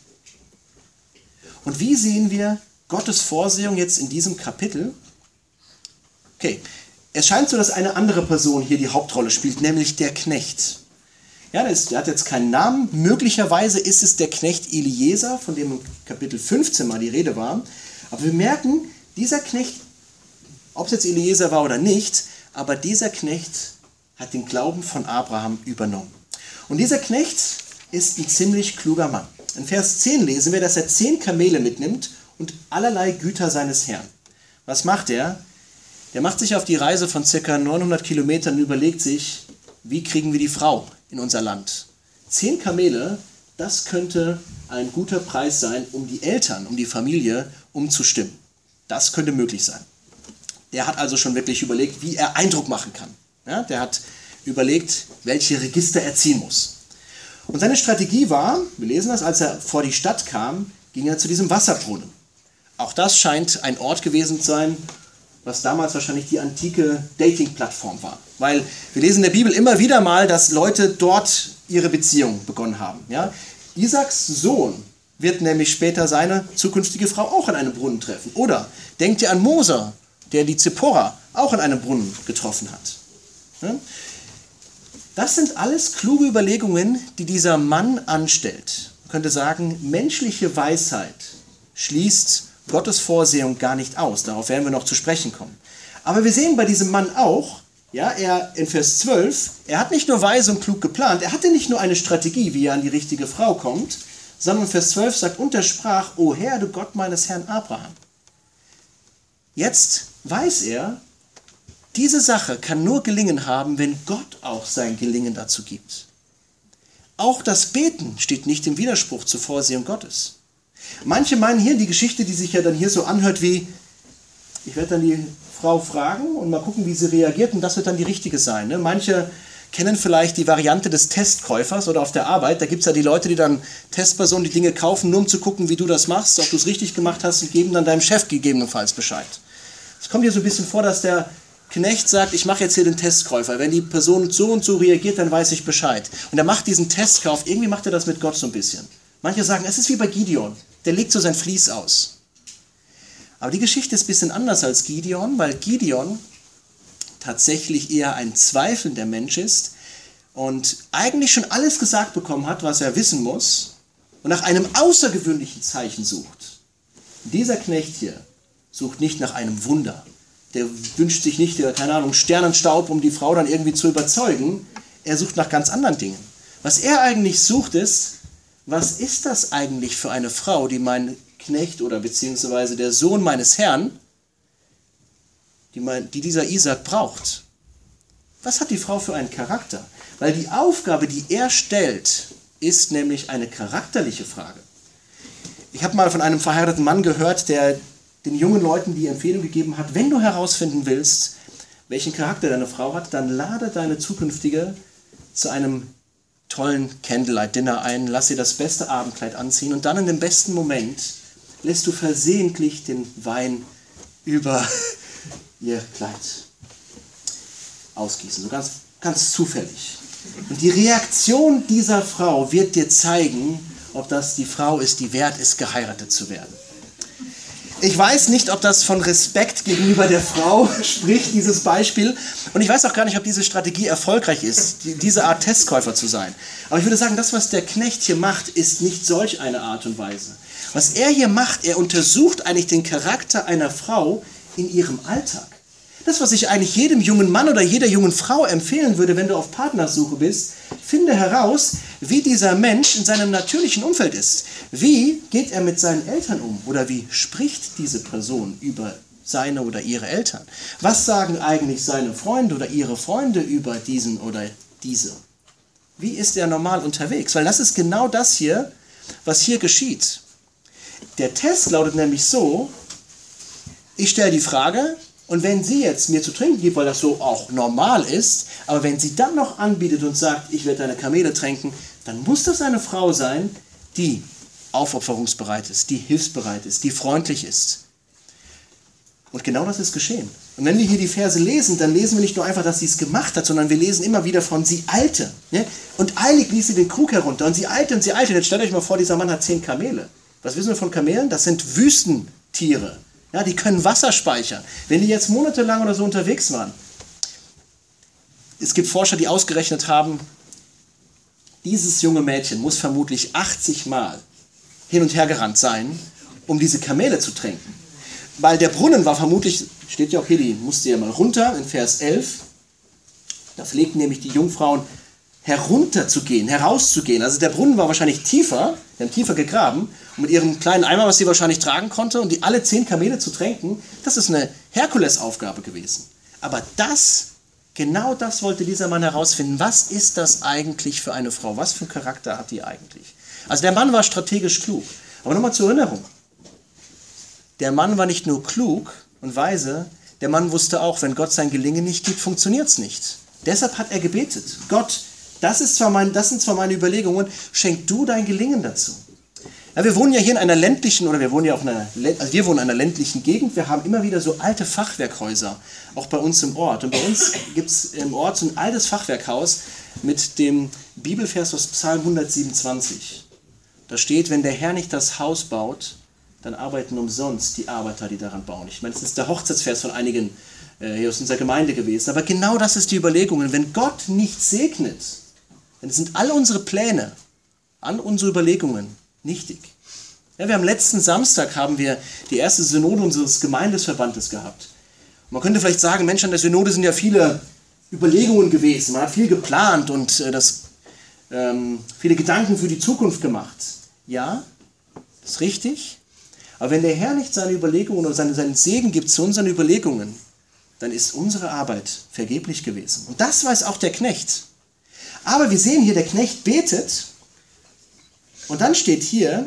Und wie sehen wir Gottes Vorsehung jetzt in diesem Kapitel? Okay, es scheint so, dass eine andere Person hier die Hauptrolle spielt, nämlich der Knecht. Ja, der hat jetzt keinen Namen. Möglicherweise ist es der Knecht Eliezer, von dem im Kapitel 15 mal die Rede war. Aber wir merken, dieser Knecht, ob es jetzt Eliezer war oder nicht, aber dieser Knecht hat den Glauben von Abraham übernommen. Und dieser Knecht ist ein ziemlich kluger Mann. In Vers 10 lesen wir, dass er 10 Kamele mitnimmt und allerlei Güter seines Herrn. Was macht er? Der macht sich auf die Reise von ca. 900 Kilometern und überlegt sich, wie kriegen wir die Frau in unser Land? 10 Kamele, das könnte ein guter Preis sein, um die Eltern, um die Familie umzustimmen. Das könnte möglich sein. Der hat also schon wirklich überlegt, wie er Eindruck machen kann. Ja, der hat überlegt, welche Register er ziehen muss. Und seine Strategie war, wir lesen das, als er vor die Stadt kam, ging er zu diesem Wasserbrunnen. Auch das scheint ein Ort gewesen zu sein, was damals wahrscheinlich die antike Dating-Plattform war. Weil wir lesen in der Bibel immer wieder mal, dass Leute dort ihre Beziehung begonnen haben. Ja? Isaaks Sohn wird nämlich später seine zukünftige Frau auch an einem Brunnen treffen. Oder denkt ihr an Mose, der die Zippora auch an einem Brunnen getroffen hat. Ja? Das sind alles kluge Überlegungen, die dieser Mann anstellt. Man könnte sagen, menschliche Weisheit schließt Gottes Vorsehung gar nicht aus. Darauf werden wir noch zu sprechen kommen. Aber wir sehen bei diesem Mann auch, ja, er in Vers 12, er hat nicht nur weise und klug geplant, er hatte nicht nur eine Strategie, wie er an die richtige Frau kommt, sondern Vers 12 sagt, und er sprach, O Herr, du Gott meines Herrn Abraham. Jetzt weiß er, diese Sache kann nur Gelingen haben, wenn Gott auch sein Gelingen dazu gibt. Auch das Beten steht nicht im Widerspruch zur Vorsehung Gottes. Manche meinen hier die Geschichte, die sich ja dann hier so anhört wie, ich werde dann die Frau fragen und mal gucken, wie sie reagiert und das wird dann die richtige sein. Ne? Manche kennen vielleicht die Variante des Testkäufers oder auf der Arbeit, da gibt es ja die Leute, die dann Testpersonen die Dinge kaufen, nur um zu gucken, wie du das machst, ob du es richtig gemacht hast und geben dann deinem Chef gegebenenfalls Bescheid. Es kommt hier so ein bisschen vor, dass der Knecht sagt, ich mache jetzt hier den Testkäufer. Wenn die Person so und so reagiert, dann weiß ich Bescheid. Und er macht diesen Testkauf, irgendwie macht er das mit Gott so ein bisschen. Manche sagen, es ist wie bei Gideon, der legt so sein Vlies aus. Aber die Geschichte ist ein bisschen anders als Gideon, weil Gideon tatsächlich eher ein zweifelnder Mensch ist und eigentlich schon alles gesagt bekommen hat, was er wissen muss und nach einem außergewöhnlichen Zeichen sucht. Dieser Knecht hier sucht nicht nach einem Wunder. Der wünscht sich nicht, keine Ahnung, Sternenstaub, um die Frau dann irgendwie zu überzeugen. Er sucht nach ganz anderen Dingen. Was er eigentlich sucht ist, was ist das eigentlich für eine Frau, die mein Knecht oder beziehungsweise der Sohn meines Herrn, die dieser Isaak braucht? Was hat die Frau für einen Charakter? Weil die Aufgabe, die er stellt, ist nämlich eine charakterliche Frage. Ich habe mal von einem verheirateten Mann gehört, der den jungen Leuten die Empfehlung gegeben hat, wenn du herausfinden willst, welchen Charakter deine Frau hat, dann lade deine zukünftige zu einem tollen Candlelight-Dinner ein, lass sie das beste Abendkleid anziehen und dann in dem besten Moment lässt du versehentlich den Wein über ihr Kleid ausgießen, so ganz zufällig. Und die Reaktion dieser Frau wird dir zeigen, ob das die Frau ist, die wert ist, geheiratet zu werden. Ich weiß nicht, ob das von Respekt gegenüber der Frau spricht, dieses Beispiel. Und ich weiß auch gar nicht, ob diese Strategie erfolgreich ist, diese Art Testkäufer zu sein. Aber ich würde sagen, das, was der Knecht hier macht, ist nicht solch eine Art und Weise. Was er hier macht, er untersucht eigentlich den Charakter einer Frau in ihrem Alltag. Das, was ich eigentlich jedem jungen Mann oder jeder jungen Frau empfehlen würde, wenn du auf Partnersuche bist, finde heraus, wie dieser Mensch in seinem natürlichen Umfeld ist. Wie geht er mit seinen Eltern um? Oder wie spricht diese Person über seine oder ihre Eltern? Was sagen eigentlich seine Freunde oder ihre Freunde über diesen oder diese? Wie ist er normal unterwegs? Weil das ist genau das hier, was hier geschieht. Der Test lautet nämlich so, ich stelle die Frage, und wenn sie jetzt mir zu trinken gibt, weil das so auch normal ist, aber wenn sie dann noch anbietet und sagt, ich werde deine Kamele tränken, dann muss das eine Frau sein, die aufopferungsbereit ist, die hilfsbereit ist, die freundlich ist. Und genau das ist geschehen. Und wenn wir hier die Verse lesen, dann lesen wir nicht nur einfach, dass sie es gemacht hat, sondern wir lesen immer wieder von sie eilte. Ne? Und eilig ließ sie den Krug herunter und sie eilte und sie eilte. Jetzt stellt euch mal vor, dieser Mann hat 10 Kamele. Was wissen wir von Kamelen? Das sind Wüstentiere. Ja, die können Wasser speichern. Wenn die jetzt monatelang oder so unterwegs waren, es gibt Forscher, die ausgerechnet haben, dieses junge Mädchen muss vermutlich 80 Mal hin und her gerannt sein, um diese Kamele zu tränken. Weil der Brunnen war vermutlich, steht ja auch hier, die musste ja mal runter, in Vers 11. Da pflegten nämlich die Jungfrauen herunterzugehen, herauszugehen. Also der Brunnen war wahrscheinlich tiefer, die haben tiefer gegraben. Und mit ihrem kleinen Eimer, was sie wahrscheinlich tragen konnte, und die alle 10 Kamele zu tränken, das ist eine Herkulesaufgabe gewesen. Aber genau das wollte dieser Mann herausfinden. Was ist das eigentlich für eine Frau? Was für einen Charakter hat die eigentlich? Also der Mann war strategisch klug. Aber nochmal zur Erinnerung. Der Mann war nicht nur klug und weise, der Mann wusste auch, wenn Gott sein Gelingen nicht gibt, funktioniert es nicht. Deshalb hat er gebetet. Gott, das sind zwar meine Überlegungen, schenk du dein Gelingen dazu. Ja, wir wohnen ja hier in einer ländlichen, oder wir wohnen in einer ländlichen Gegend. Wir haben immer wieder so alte Fachwerkhäuser, auch bei uns im Ort. Und bei uns gibt es im Ort so ein altes Fachwerkhaus mit dem Bibelvers aus Psalm 127. Da steht, wenn der Herr nicht das Haus baut, dann arbeiten umsonst die Arbeiter, die daran bauen. Ich meine, das ist der Hochzeitsvers von einigen hier aus unserer Gemeinde gewesen. Aber genau das ist die Überlegung. Wenn Gott nicht segnet, dann sind alle unsere Pläne, alle unsere Überlegungen nichtig. Ja, letzten Samstag haben wir die erste Synode unseres Gemeindesverbandes gehabt. Und man könnte vielleicht sagen, Mensch, an der Synode sind ja viele Überlegungen gewesen. Man hat viel geplant und viele Gedanken für die Zukunft gemacht. Ja, das ist richtig. Aber wenn der Herr nicht seine Überlegungen oder seinen Segen gibt zu unseren Überlegungen, dann ist unsere Arbeit vergeblich gewesen. Und das weiß auch der Knecht. Aber wir sehen hier, der Knecht betet und dann steht hier,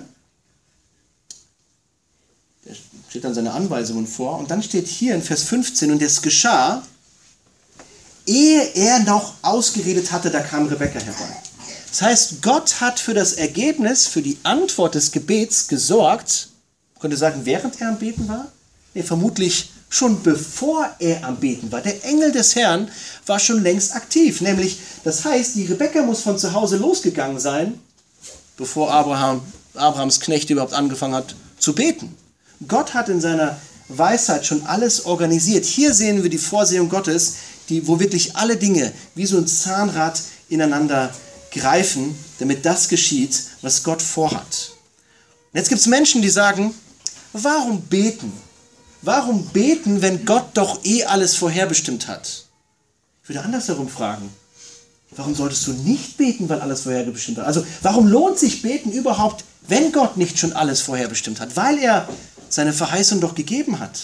der steht dann seine Anweisungen vor, und dann steht hier in Vers 15, und es geschah, ehe er noch ausgeredet hatte, da kam Rebekka herbei. Das heißt, Gott hat für das Ergebnis, für die Antwort des Gebets gesorgt. Man könnte sagen, während er am Beten war? Nee, vermutlich schon bevor er am Beten war. Der Engel des Herrn war schon längst aktiv. Nämlich, das heißt, die Rebekka muss von zu Hause losgegangen sein, bevor Abrahams Knecht überhaupt angefangen hat zu beten. Gott hat in seiner Weisheit schon alles organisiert. Hier sehen wir die Vorsehung Gottes, wo wirklich alle Dinge wie so ein Zahnrad ineinander greifen, damit das geschieht, was Gott vorhat. Und jetzt gibt es Menschen, die sagen, warum beten? Warum beten, wenn Gott doch alles vorherbestimmt hat? Ich würde andersherum fragen, warum solltest du nicht beten, weil alles vorherbestimmt hat? Also warum lohnt sich beten überhaupt, wenn Gott nicht schon alles vorherbestimmt hat? Weil er seine Verheißung doch gegeben hat.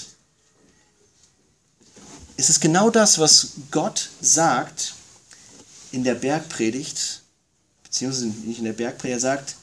Es ist genau das, was Gott sagt in der Bergpredigt, beziehungsweise nicht in der Bergpredigt, er sagt,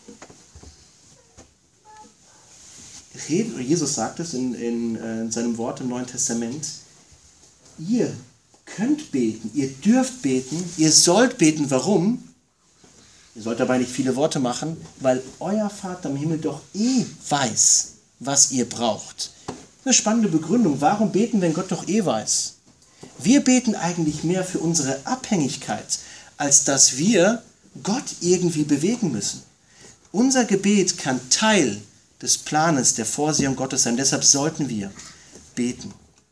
Jesus sagt es in seinem Wort im Neuen Testament, ihr könnt beten, ihr dürft beten, ihr sollt beten. Warum? Ihr sollt dabei nicht viele Worte machen, weil euer Vater im Himmel doch weiß, was ihr braucht. Eine spannende Begründung. Warum beten, wenn Gott doch weiß? Wir beten eigentlich mehr für unsere Abhängigkeit, als dass wir Gott irgendwie bewegen müssen. Unser Gebet kann Teil des Planes, der Vorsehung Gottes sein. Deshalb sollten wir beten.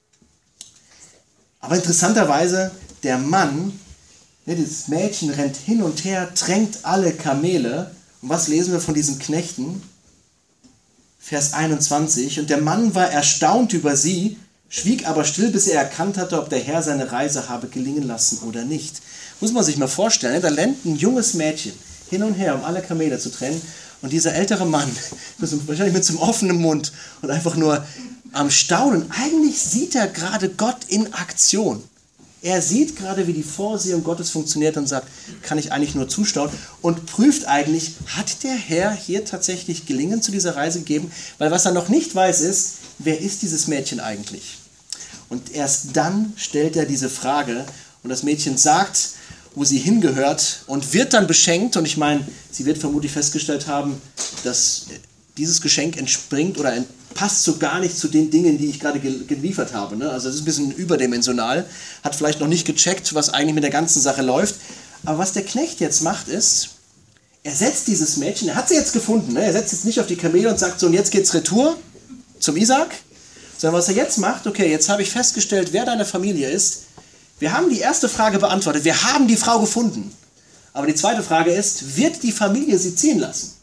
Aber interessanterweise, der Mann, das Mädchen rennt hin und her, tränkt alle Kamele. Und was lesen wir von diesen Knechten? Vers 21. Und der Mann war erstaunt über sie, schwieg aber still, bis er erkannt hatte, ob der Herr seine Reise habe gelingen lassen oder nicht. Muss man sich mal vorstellen, da rennt ein junges Mädchen hin und her, um alle Kamele zu trennen. Und dieser ältere Mann, wahrscheinlich mit so einem offenen Mund und einfach nur am Staunen. Eigentlich sieht er gerade Gott in Aktion. Er sieht gerade, wie die Vorsehung Gottes funktioniert und sagt, kann ich eigentlich nur zuschauen und prüft eigentlich, hat der Herr hier tatsächlich Gelingen zu dieser Reise gegeben? Weil was er noch nicht weiß ist, wer ist dieses Mädchen eigentlich? Und erst dann stellt er diese Frage und das Mädchen sagt, wo sie hingehört und wird dann beschenkt. Und ich meine, sie wird vermutlich festgestellt haben, dass dieses Geschenk entspringt oder passt so gar nicht zu den Dingen, die ich gerade geliefert habe. Ne? Also das ist ein bisschen überdimensional, hat vielleicht noch nicht gecheckt, was eigentlich mit der ganzen Sache läuft. Aber was der Knecht jetzt macht ist, er setzt dieses Mädchen, er hat sie jetzt gefunden, ne? Er setzt jetzt nicht auf die Kamele und sagt so, und jetzt geht's retour zum Isaak, sondern was er jetzt macht, okay, jetzt habe ich festgestellt, wer deine Familie ist. Wir haben die erste Frage beantwortet, wir haben die Frau gefunden. Aber die zweite Frage ist, wird die Familie sie ziehen lassen?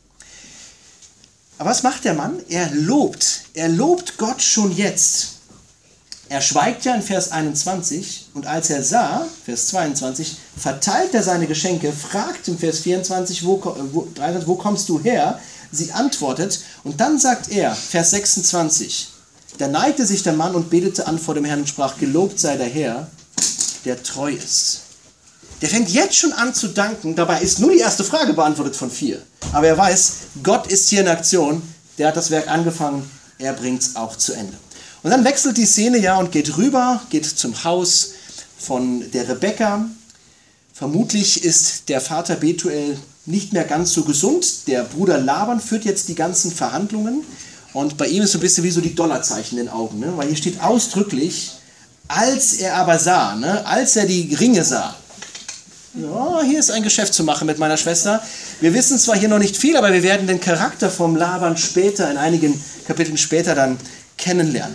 Aber was macht der Mann? Er lobt Gott schon jetzt. Er schweigt ja in Vers 21 und als er sah, Vers 22, verteilt er seine Geschenke, fragt im Vers 24, wo kommst du her? Sie antwortet und dann sagt er, Vers 26, da neigte sich der Mann und betete an vor dem Herrn und sprach, gelobt sei der Herr, der treu ist. Der fängt jetzt schon an zu danken, dabei ist nur die erste Frage beantwortet von 4. Aber er weiß, Gott ist hier in Aktion, der hat das Werk angefangen, er bringt es auch zu Ende. Und dann wechselt die Szene ja und geht rüber, geht zum Haus von der Rebekka. Vermutlich ist der Vater Betuel nicht mehr ganz so gesund. Der Bruder Laban führt jetzt die ganzen Verhandlungen und bei ihm ist so ein bisschen wie so die Dollarzeichen in den Augen, ne? Weil hier steht ausdrücklich, als er aber sah, ne? Als er die Ringe sah. Ja, hier ist ein Geschäft zu machen mit meiner Schwester. Wir wissen zwar hier noch nicht viel, aber wir werden den Charakter vom Laban später, in einigen Kapiteln später dann kennenlernen.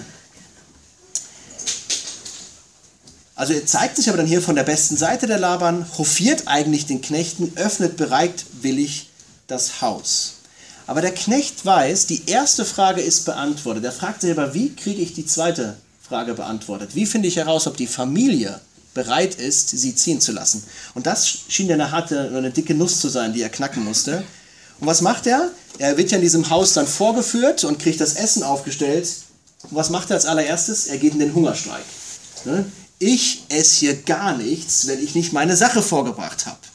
Also er zeigt sich aber dann hier von der besten Seite der Laban, hofiert eigentlich den Knechten, öffnet bereitwillig das Haus. Aber der Knecht weiß, die erste Frage ist beantwortet. Er fragt sich aber, wie kriege ich die zweite Frage beantwortet? Wie finde ich heraus, ob die Familie bereit ist, sie ziehen zu lassen? Und das schien ja eine dicke Nuss zu sein, die er knacken musste. Und was macht er? Er wird ja in diesem Haus dann vorgeführt und kriegt das Essen aufgestellt. Und was macht er als allererstes? Er geht in den Hungerstreik. Ich esse hier gar nichts, wenn ich nicht meine Sache vorgebracht habe.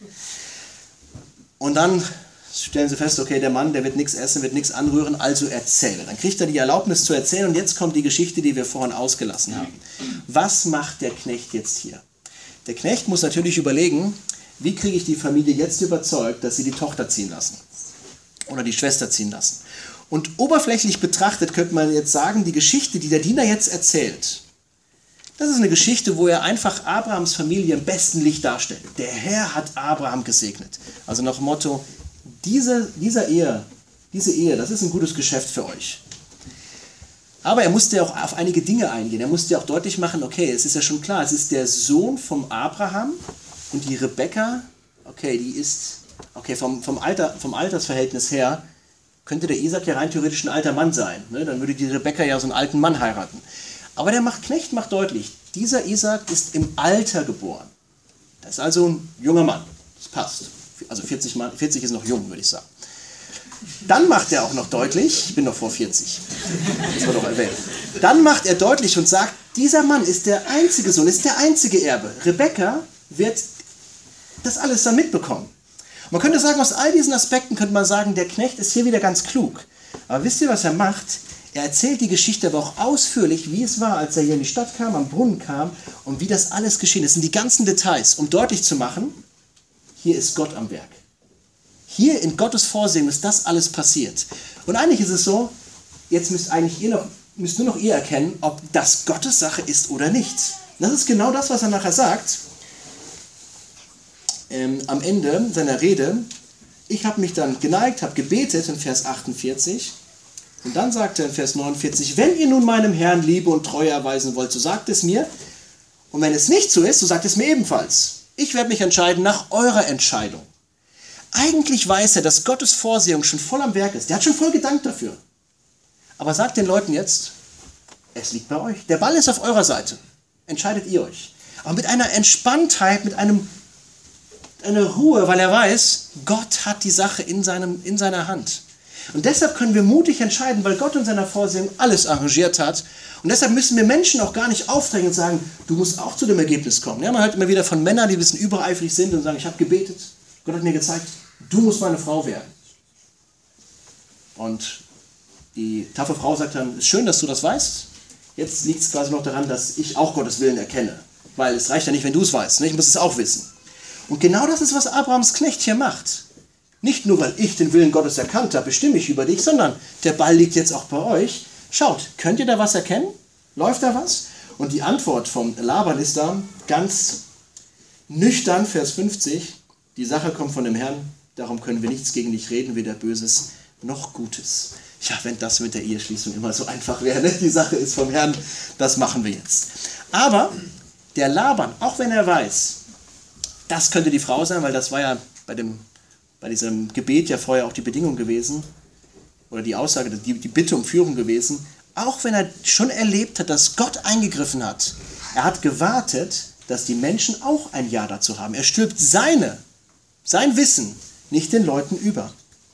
Und dann stellen sie fest, okay, der Mann, der wird nichts essen, wird nichts anrühren, also erzähle. Dann kriegt er die Erlaubnis zu erzählen und jetzt kommt die Geschichte, die wir vorhin ausgelassen haben. Was macht der Knecht jetzt hier? Der Knecht muss natürlich überlegen, wie kriege ich die Familie jetzt überzeugt, dass sie die Tochter ziehen lassen oder die Schwester ziehen lassen. Und oberflächlich betrachtet könnte man jetzt sagen, die Geschichte, die der Diener jetzt erzählt, das ist eine Geschichte, wo er einfach Abrahams Familie im besten Licht darstellt. Der Herr hat Abraham gesegnet. Also nach dem Motto, diese Ehe, das ist ein gutes Geschäft für euch. Aber er musste ja auch auf einige Dinge eingehen. Er musste ja auch deutlich machen, okay, es ist ja schon klar, es ist der Sohn vom Abraham und die Rebekka, okay, die ist, okay, vom Altersverhältnis her, könnte der Isaak ja rein theoretisch ein alter Mann sein. Ne? Dann würde die Rebekka ja so einen alten Mann heiraten. Aber der Knecht macht deutlich, dieser Isaak ist im Alter geboren. Das ist also ein junger Mann. Das passt. Also 40 ist noch jung, würde ich sagen. Dann macht er auch noch deutlich, ich bin noch vor 40, das war doch erwähnt. Dann macht er deutlich und sagt, dieser Mann ist der einzige Sohn, ist der einzige Erbe. Rebekka wird das alles dann mitbekommen. Man könnte sagen, aus all diesen Aspekten könnte man sagen, der Knecht ist hier wieder ganz klug. Aber wisst ihr, was er macht? Er erzählt die Geschichte aber auch ausführlich, wie es war, als er hier in die Stadt kam, am Brunnen kam und wie das alles geschehen ist. Das sind die ganzen Details, um deutlich zu machen, hier ist Gott am Werk. Hier in Gottes Vorsehung ist das alles passiert. Und eigentlich ist es so, jetzt müsst nur noch ihr erkennen, ob das Gottes Sache ist oder nicht. Das ist genau das, was er nachher sagt. Am Ende seiner Rede, ich habe mich dann geneigt, habe gebetet in Vers 48 und dann sagt er in Vers 49, wenn ihr nun meinem Herrn Liebe und Treue erweisen wollt, so sagt es mir und wenn es nicht so ist, so sagt es mir ebenfalls. Ich werde mich entscheiden nach eurer Entscheidung. Eigentlich weiß er, dass Gottes Vorsehung schon voll am Werk ist. Der hat schon voll gedankt dafür. Aber sagt den Leuten jetzt, Es liegt bei euch. Der Ball ist auf eurer Seite. Entscheidet ihr euch. Aber mit einer Entspanntheit, mit einer Ruhe, weil er weiß, Gott hat die Sache in seiner Hand. Und deshalb können wir mutig entscheiden, weil Gott in seiner Vorsehung alles arrangiert hat. Und deshalb müssen wir Menschen auch gar nicht aufdrängen und sagen, du musst auch zu dem Ergebnis kommen. Ja, man hört immer wieder von Männern, die ein bisschen übereifrig sind und sagen, ich habe gebetet, Gott hat mir gezeigt, du musst meine Frau werden. Und die taffe Frau sagt dann, ist schön, dass du das weißt. Jetzt liegt es quasi noch daran, dass ich auch Gottes Willen erkenne. Weil es reicht ja nicht, wenn du es weißt. Ne? Ich muss es auch wissen. Und genau das ist, was Abrahams Knecht hier macht. Nicht nur, weil ich den Willen Gottes erkannt habe, bestimme ich über dich, sondern der Ball liegt jetzt auch bei euch. Schaut, könnt ihr da was erkennen? Läuft da was? Und die Antwort vom Laban ist da ganz nüchtern, Vers 50. Die Sache kommt von dem Herrn, darum können wir nichts gegen dich reden, weder Böses noch Gutes. Ja, wenn das mit der Eheschließung immer so einfach wäre, ne? Die Sache ist vom Herrn, das machen wir jetzt. Aber der Laban, auch wenn er weiß, das könnte die Frau sein, weil das war ja bei diesem Gebet ja vorher auch die Bedingung gewesen, oder die Aussage, die Bitte um Führung gewesen, auch wenn er schon erlebt hat, dass Gott eingegriffen hat, er hat gewartet, dass die Menschen auch ein Ja dazu haben. Er stülpt sein Wissen nicht den Leuten über.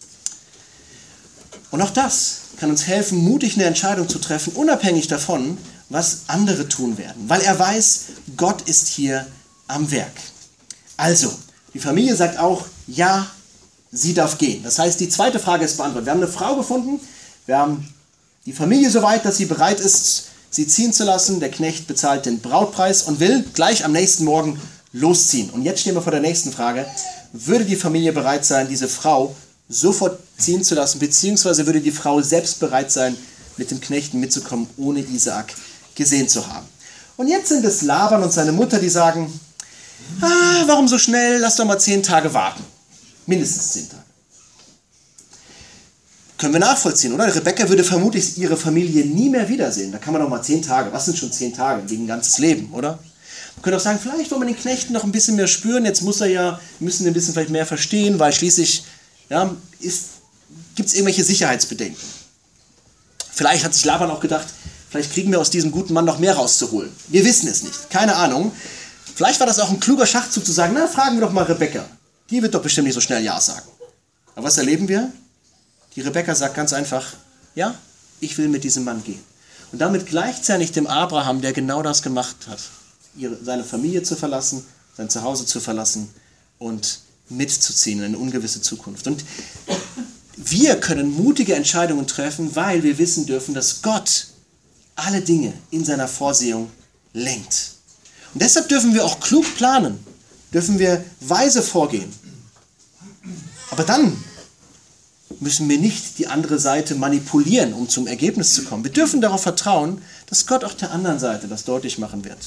Und auch das kann uns helfen, mutig eine Entscheidung zu treffen, unabhängig davon, was andere tun werden. Weil er weiß, Gott ist hier am Werk. Also, die Familie sagt auch, ja, sie darf gehen. Das heißt, die zweite Frage ist beantwortet. Wir haben eine Frau gefunden, wir haben die Familie so weit, dass sie bereit ist, sie ziehen zu lassen. Der Knecht bezahlt den Brautpreis und will gleich am nächsten Morgen losziehen. Und jetzt stehen wir vor der nächsten Frage. Würde die Familie bereit sein, diese Frau sofort ziehen zu lassen, beziehungsweise würde die Frau selbst bereit sein, mit dem Knechten mitzukommen, ohne Isaak gesehen zu haben? Und jetzt sind es Laban und seine Mutter, die sagen, warum so schnell? Lass doch mal 10 Tage warten. Mindestens 10 Tage. Können wir nachvollziehen, oder? Rebekka würde vermutlich ihre Familie nie mehr wiedersehen. Da kann man doch mal 10 Tage. Was sind schon 10 Tage? Gegen ein ganzes Leben, oder? Man könnte auch sagen, vielleicht wollen wir den Knechten noch ein bisschen mehr spüren. Jetzt müssen wir ein bisschen vielleicht mehr verstehen, weil schließlich gibt es irgendwelche Sicherheitsbedenken. Vielleicht hat sich Laban auch gedacht, vielleicht kriegen wir aus diesem guten Mann noch mehr rauszuholen. Wir wissen es nicht. Keine Ahnung. Vielleicht war das auch ein kluger Schachzug zu sagen, fragen wir doch mal Rebekka. Die wird doch bestimmt nicht so schnell Ja sagen. Aber was erleben wir? Die Rebekka sagt ganz einfach, ja, ich will mit diesem Mann gehen. Und damit gleichzeitig dem Abraham, der genau das gemacht hat, seine Familie zu verlassen, sein Zuhause zu verlassen und mitzuziehen in eine ungewisse Zukunft. Und wir können mutige Entscheidungen treffen, weil wir wissen dürfen, dass Gott alle Dinge in seiner Vorsehung lenkt. Und deshalb dürfen wir auch klug planen, dürfen wir weise vorgehen. Aber dann müssen wir nicht die andere Seite manipulieren, um zum Ergebnis zu kommen. Wir dürfen darauf vertrauen, dass Gott auch der anderen Seite das deutlich machen wird.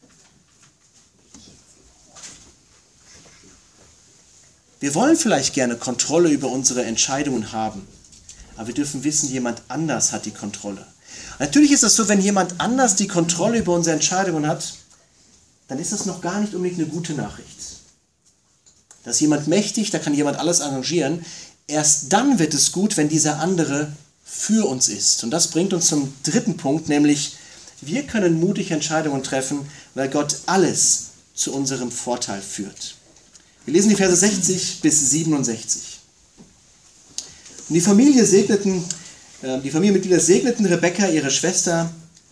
Wir wollen vielleicht gerne Kontrolle über unsere Entscheidungen haben, aber wir dürfen wissen, jemand anders hat die Kontrolle. Natürlich ist es so, wenn jemand anders die Kontrolle über unsere Entscheidungen hat, dann ist das noch gar nicht unbedingt eine gute Nachricht. Da ist jemand mächtig, da kann jemand alles arrangieren. Erst dann wird es gut, wenn dieser andere für uns ist. Und das bringt uns zum dritten Punkt, nämlich wir können mutig Entscheidungen treffen, weil Gott alles zu unserem Vorteil führt. Wir lesen die Verse 60 bis 67. Und die Familienmitglieder segneten Rebekka, ihre Schwester,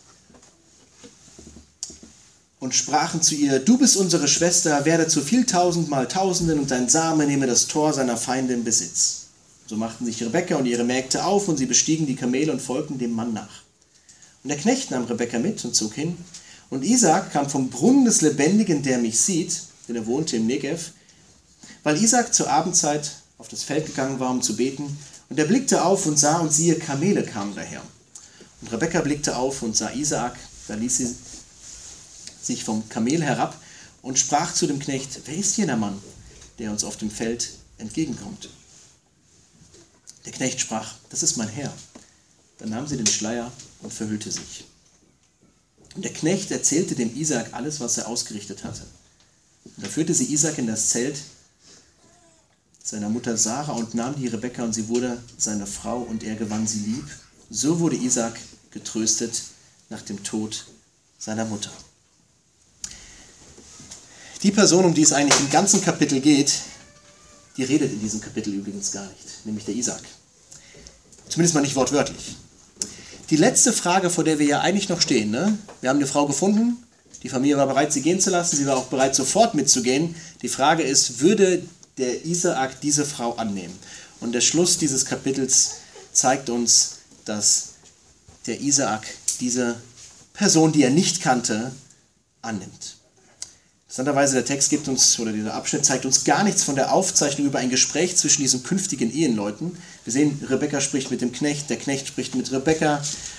und sprachen zu ihr, du bist unsere Schwester, werde zu viel Tausend mal Tausenden und dein Same nehme das Tor seiner Feinde in Besitz. So machten sich Rebekka und ihre Mägde auf und sie bestiegen die Kamele und folgten dem Mann nach. Und der Knecht nahm Rebekka mit und zog hin. Und Isaak kam vom Brunnen des Lebendigen, der mich sieht, denn er wohnte im Negev, weil Isaak zur Abendzeit auf das Feld gegangen war, um zu beten. Und er blickte auf und sah, und siehe, Kamele kamen daher. Und Rebekka blickte auf und sah Isaak, da ließ sie sich vom Kamel herab und sprach zu dem Knecht, wer ist jener Mann, der uns auf dem Feld entgegenkommt? Der Knecht sprach, das ist mein Herr. Dann nahm sie den Schleier und verhüllte sich. Und der Knecht erzählte dem Isaak alles, was er ausgerichtet hatte. Und da führte sie Isaak in das Zelt seiner Mutter Sarah und nahm die Rebekka und sie wurde seine Frau und er gewann sie lieb. So wurde Isaak getröstet, nach dem Tod seiner Mutter. Die Person, um die es eigentlich im ganzen Kapitel geht, die redet in diesem Kapitel übrigens gar nicht, nämlich der Isaak. Zumindest mal nicht wortwörtlich. Die letzte Frage, vor der wir ja eigentlich noch stehen, ne? Wir haben eine Frau gefunden, die Familie war bereit, sie gehen zu lassen, sie war auch bereit, sofort mitzugehen. Die Frage ist, würde der Isaak diese Frau annehmen? Und der Schluss dieses Kapitels zeigt uns, dass der Isaak diese Person, die er nicht kannte, annimmt. Interessanterweise, der Text gibt uns, oder dieser Abschnitt zeigt uns gar nichts von der Aufzeichnung über ein Gespräch zwischen diesen künftigen Eheleuten. Wir sehen, Rebekka spricht mit dem Knecht, der Knecht spricht mit Rebekka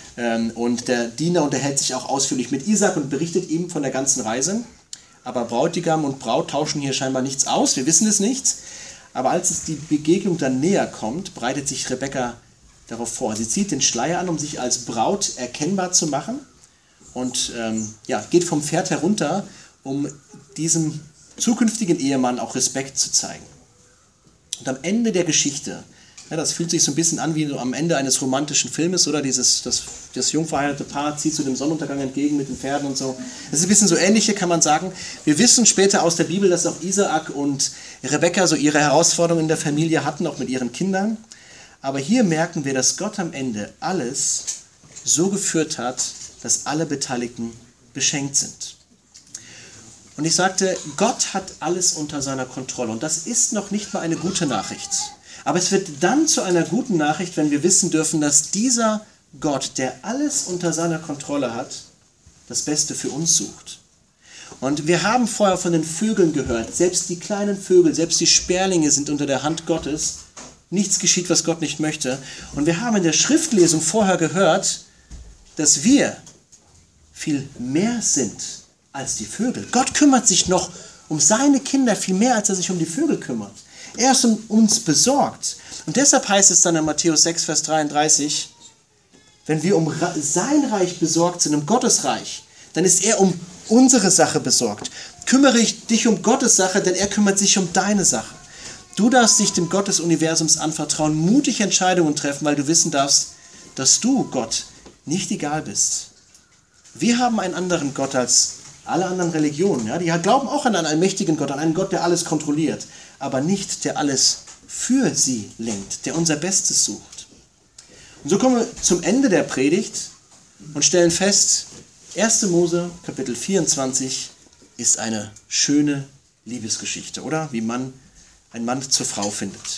und der Diener unterhält sich auch ausführlich mit Isaak und berichtet ihm von der ganzen Reise. Aber Bräutigam und Braut tauschen hier scheinbar nichts aus, wir wissen es nicht. Aber als es die Begegnung dann näher kommt, bereitet sich Rebekka darauf vor. Sie zieht den Schleier an, um sich als Braut erkennbar zu machen und geht vom Pferd herunter, um diesem zukünftigen Ehemann auch Respekt zu zeigen. Und am Ende der Geschichte, ja, das fühlt sich so ein bisschen an wie so am Ende eines romantischen Filmes, oder? Das jung verheiratete Paar zieht zu dem Sonnenuntergang entgegen mit den Pferden und so. Das ist ein bisschen so ähnlich, kann man sagen. Wir wissen später aus der Bibel, dass auch Isaak und Rebekka so ihre Herausforderungen in der Familie hatten, auch mit ihren Kindern. Aber hier merken wir, dass Gott am Ende alles so geführt hat, dass alle Beteiligten beschenkt sind. Und ich sagte, Gott hat alles unter seiner Kontrolle. Und das ist noch nicht mal eine gute Nachricht. Aber es wird dann zu einer guten Nachricht, wenn wir wissen dürfen, dass dieser Gott, der alles unter seiner Kontrolle hat, das Beste für uns sucht. Und wir haben vorher von den Vögeln gehört. Selbst die kleinen Vögel, selbst die Sperlinge sind unter der Hand Gottes. Nichts geschieht, was Gott nicht möchte. Und wir haben in der Schriftlesung vorher gehört, dass wir viel mehr sind als die Vögel. Gott kümmert sich noch um seine Kinder viel mehr, als er sich um die Vögel kümmert. Er ist um uns besorgt. Und deshalb heißt es dann in Matthäus 6, Vers 33, wenn wir um sein Reich besorgt sind, um Gottes Reich, dann ist er um unsere Sache besorgt. Kümmere dich um Gottes Sache, denn er kümmert sich um deine Sache. Du darfst dich dem Gott des Universums anvertrauen, mutig Entscheidungen treffen, weil du wissen darfst, dass du Gott nicht egal bist. Wir haben einen anderen Gott als alle anderen Religionen. Ja? Die glauben auch an einen allmächtigen Gott, an einen Gott, der alles kontrolliert, aber nicht, der alles für sie lenkt, der unser Bestes sucht. Und so kommen wir zum Ende der Predigt und stellen fest, 1. Mose, Kapitel 24, ist eine schöne Liebesgeschichte, oder? Wie ein Mann zur Frau findet.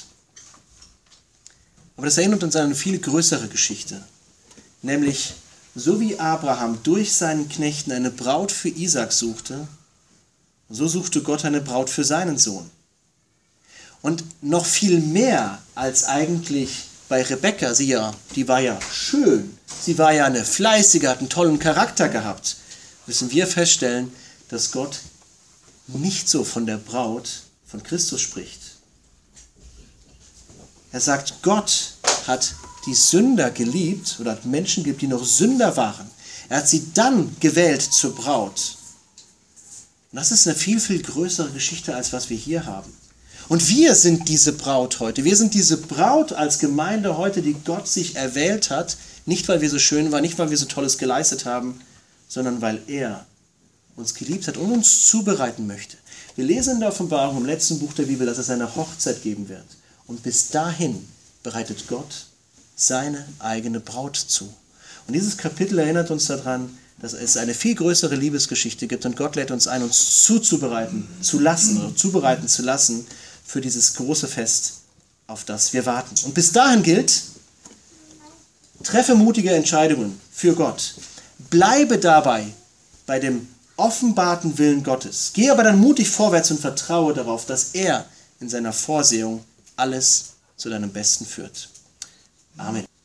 Aber das erinnert uns an eine viel größere Geschichte, nämlich so wie Abraham durch seinen Knechten eine Braut für Isaak suchte, so suchte Gott eine Braut für seinen Sohn. Und noch viel mehr als eigentlich bei Rebekka, die war ja schön, sie war ja eine fleißige, hat einen tollen Charakter gehabt, müssen wir feststellen, dass Gott nicht so von der Braut von Christus spricht. Er sagt, Gott hat die Sünder geliebt oder hat Menschen geliebt, die noch Sünder waren. Er hat sie dann gewählt zur Braut. Und das ist eine viel, viel größere Geschichte, als was wir hier haben. Und wir sind diese Braut heute. Wir sind diese Braut als Gemeinde heute, die Gott sich erwählt hat, nicht weil wir so schön waren, nicht weil wir so Tolles geleistet haben, sondern weil er uns geliebt hat und uns zubereiten möchte. Wir lesen in der Offenbarung im letzten Buch der Bibel, dass es eine Hochzeit geben wird. Und bis dahin bereitet Gott seine eigene Braut zu. Und dieses Kapitel erinnert uns daran, dass es eine viel größere Liebesgeschichte gibt und Gott lädt uns ein, uns zubereiten zu lassen für dieses große Fest, auf das wir warten. Und bis dahin gilt, treffe mutige Entscheidungen für Gott. Bleibe dabei bei dem offenbarten Willen Gottes. Gehe aber dann mutig vorwärts und vertraue darauf, dass er in seiner Vorsehung alles zu deinem Besten führt. Amen.